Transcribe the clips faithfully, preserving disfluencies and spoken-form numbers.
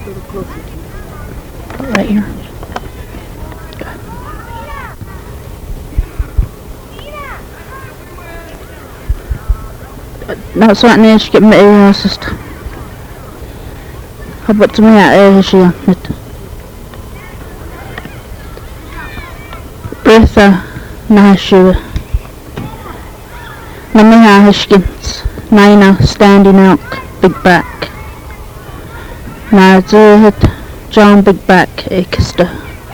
little closer to you. Right here. No, så är det med er sist. Har bort med er så nyt. Bertha Nashu. Namina Hashkins. Nina standing out big back. Nazir John big back ekster.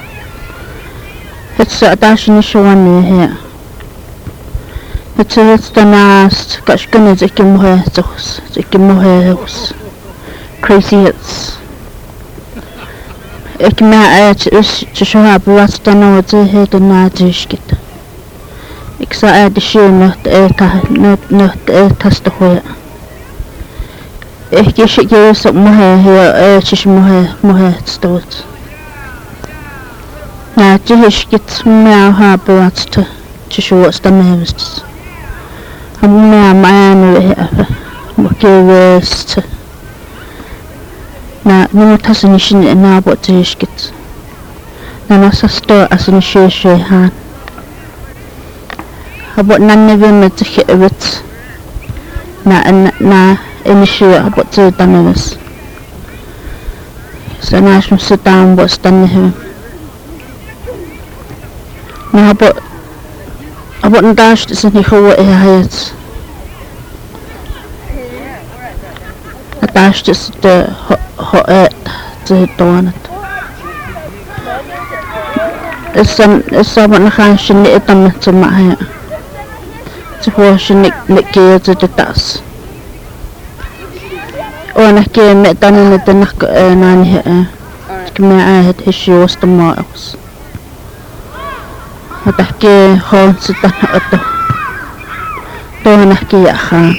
It's a dash in the here. It's a it's the last Kashkan is a kimhos, a kimhos. Crazy hits. Ik maak is te schap wat dan nooit het de nadishkit. Ik zou de shoe not eka not not test de hoe. Ik is ik is op mohe hier is mohe mohe stoot. Na tishkit nou hebben wat te te show sta meest. Hamna man mokewest. Na nummer tasnishin en na bot tishkit. Na nasa store as een sheshe han. Habot nan never met het na na initial habot te dameles. So na shum sit down bot stan hem. Na habot habot ndash is nie hoe e het. Dash is de ho et te doen het. Is een is zo wat gaan je niet dan met te maken. Te voor je niet niet keer te de tas. Oh, na keer met dan in de nacht na niet. Ik me het is je was de maals. Het ik gewoon zit dan het. Door na keer gaan.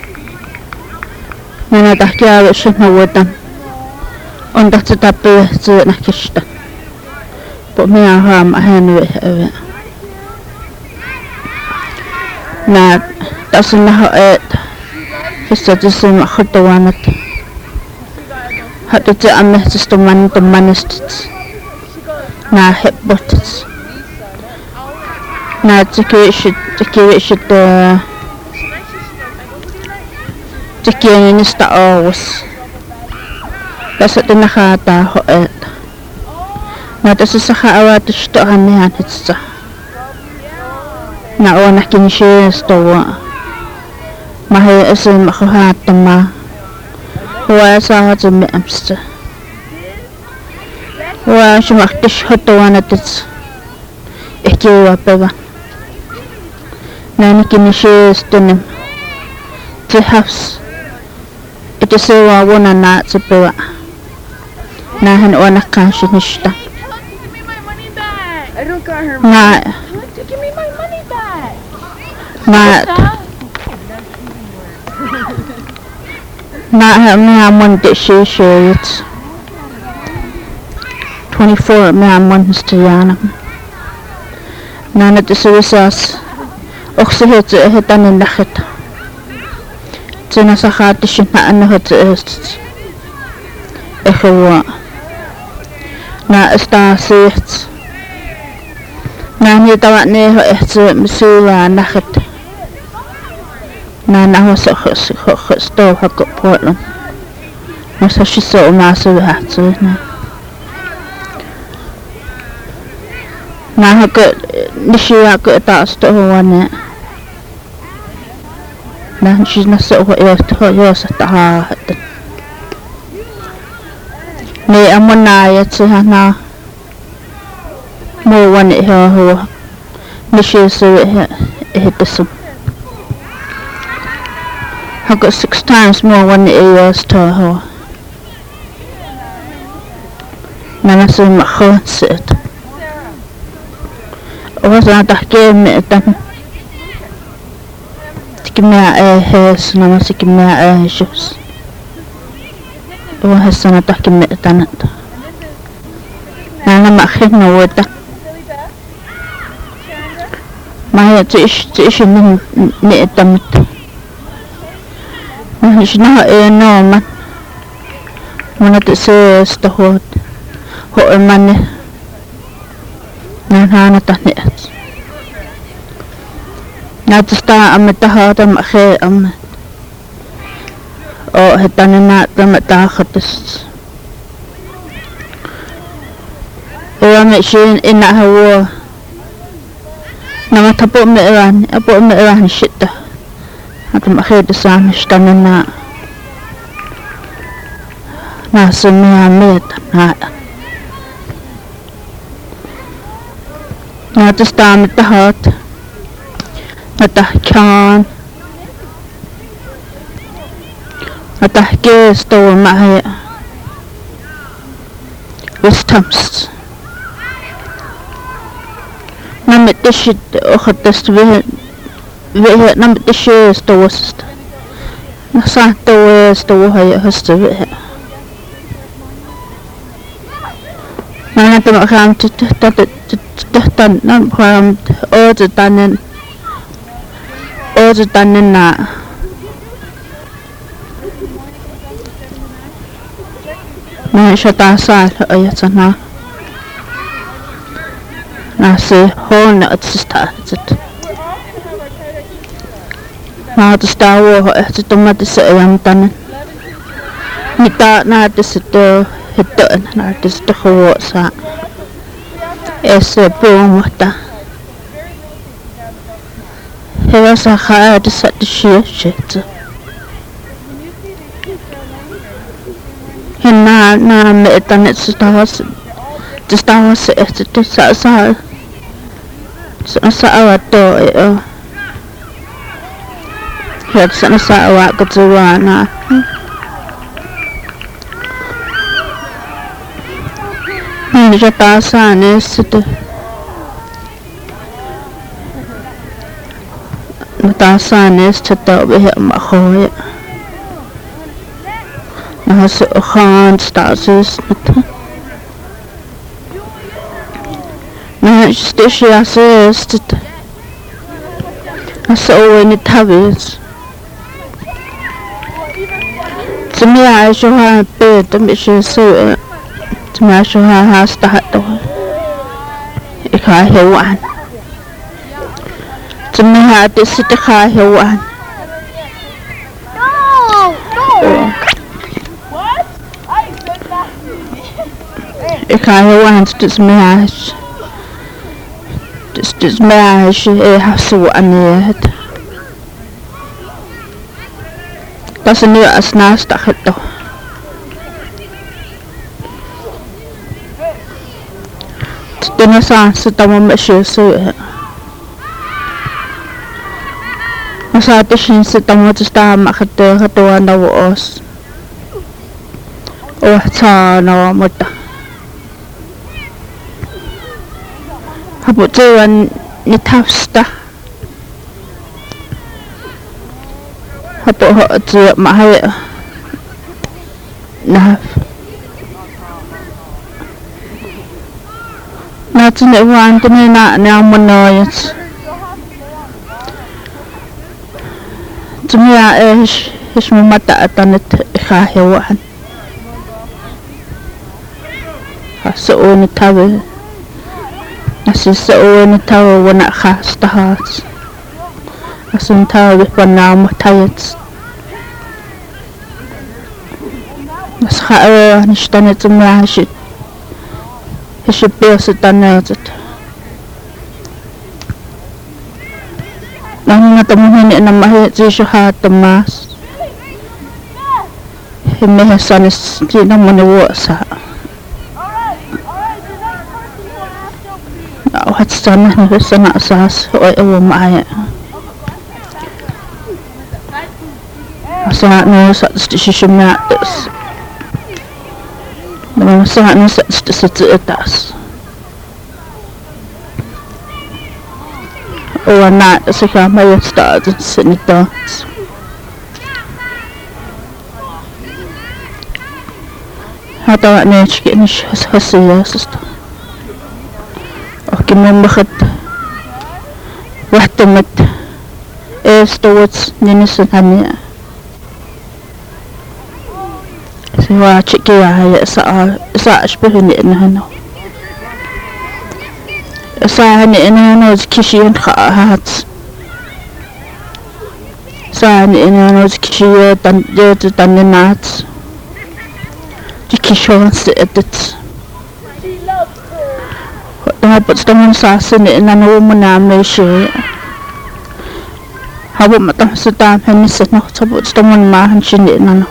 Nana tahkia wishin hawadan. Onda te tape te nakishta. But me a ham a hen with it. Na that's in the it. He said this in Hotawanat. Had to tell a message to man the manist. Na hip buttons. Na to kish it to kish it the Chicken is the always. That's at the Nakata Hoet. Now, this is a Hawa to start on the hand. It's now on a kin share store. My hair is in Mahatama. Who I saw to me amster. Why she make this hot one at its. If you are better. Nanny kin share stunning. To house. It is so I want to not to be a Nahan on a cash in his I don't got her money. Not, Give me my money back. not, not have me on one that she shares. twenty-four me on one to Yana. None of the suicides. Oxy hit a hit on in the hit. Tina sa khatishin na ano het is. Echo na sta sit. Na ni tawa ne het misula na het. Na na ho sa khos khos to ha ko portland. Na sa shiso ma so hat so na. Na ha ko ni shiya ko ta sto wane. Na she's not so yours at the heart. Me and one night to her now. More one at her who Missus so it hit the sun. I got six times more one at yours to her. Nana saw my heart sit. I wasn't that game at them. Kimia e hes na masi kimia e shus. O hesana ta kimia tanat. Na na makhin na wata. Ma ya tish tish ni ni tamit. Na shna e no ma. Munat se stahot ho emane nan hana tahne natsta amataha tam khe am o hetanana tam ta khatis o me shin ina hawo nama tapo me ran apo me ran shita atam khe de sam shtanana na sumia met na na tsta amataha Atah kan Atah ges to ma Westams Namit dishit o khatast ve ve namit dishes to west Nasa to west to hay hasta ve Nana to kham tit tat tat tan nam kham o tanen Oza tanen na na siya tasal ayat sana nasi hon na at sista at na at stawo at tumati sa ayam tanen nita na at sito hito na at sito ko sa ese po mata Hewa sa kaya di sa di siya shit. Hina na me etanet sa tawas. Di tawas sa ito sa sa sa sa awat to eh. Hiyad sa sa awat katuwa na. Hindi siya tasan eh sito. Natasan is to be hit my hoy. Nas khan stasis. Na stishi assist. Asa when it havis. To me I show her bed to me she so to me I show her house to hat to. Ik ga heel aan. To me had to sit a car here one. No! No! What? I said that. Ik ga heel aan to this marriage. This this marriage I have so aan het. Dat is nu als naast dat het toch. Toen is aan ze dan met je zo. Sa atin sa tamo sa makita katuwa na woos o sa nawa mo ta haputuan ni tafsta hapu hapu mahay na natin iwan tunay na namunoyas Tumia is is mo mata atanet kahewan. Sa o tawe. Nasi sa o tawe wana khastahas. Asun tawe wana matayats. Nas kha nishtanet tumia shit. Hiship sa tanet. Nang natamuhin na mahit siya hatamas. Himehasan is kinamanawa sa. Nawat sana sana asas o ewa maaya. Asa no sa stisya matas. Naman sa no sa stisya tas. O na sa kamay sa sinita. Hata na chikin siya sa siya sa. Okay mo bakit wahtamat es towards ninisan niya. Sa wa chiki ya sa sa shpehni inhano sa ni inhano kishiyan khaat sa ni inhano kishiyan tan de tanenat kishiyan setet dapat taman sa sin inhano mo na me shi habo matang sa taman sa no sabot taman mahan sin inhano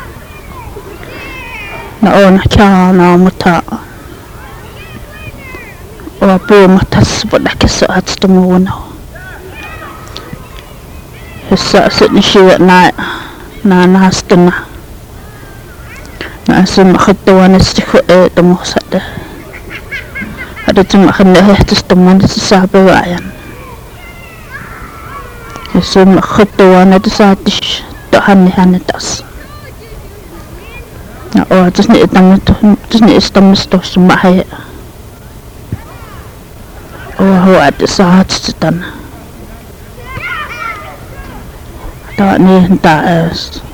na ona kya na mata o po matas pada kesaat tumuno hesa sin shiya na na nastana na sim khatwan istikho e tumo sada ada cuma khanna hehtus tuman sabe wayan sim khatwan ada satish to hanni hanatas na o just ni itang to just ni istam sto sumahaya o ho at saat sitan ta ni ta es